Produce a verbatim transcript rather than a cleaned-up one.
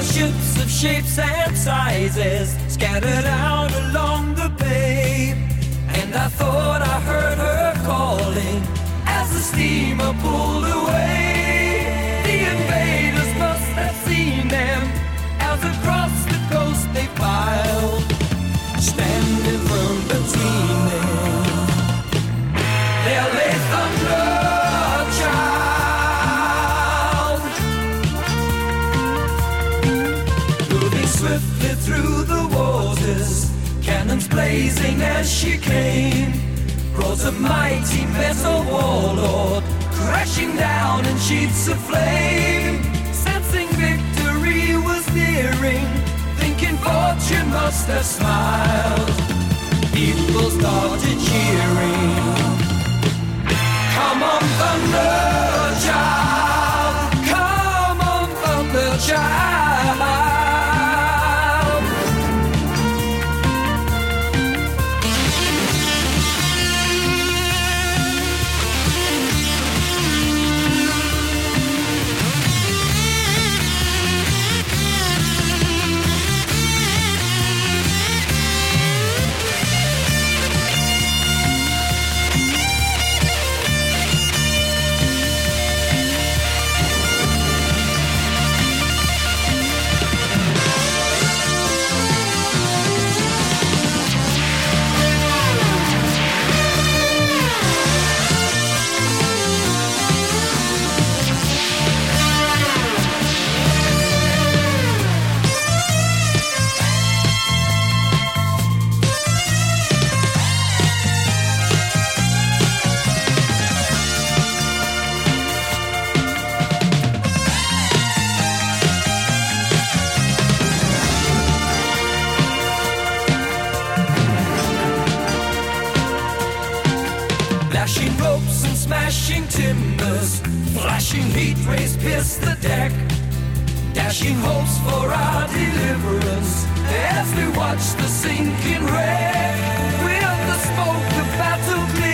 ships of shapes and sizes scattered out along the bay. And I thought I heard her calling as the steamer pulled away. The invaders must have seen them as across the coast they filed, standing firm between them. There lay thunder, child, moving swiftly through the waters, cannons blazing as she came. Brought a mighty metal warlord crashing down in sheets of flame. Sensing victory was nearing, thinking fortune must have smiled, people started cheering. Come on, thunder child, come on, thunder child. Lashing ropes and smashing timbers, flashing heat rays pierce the deck, dashing hopes for our deliverance as we watch the sinking wreck. With the smoke of battle clear,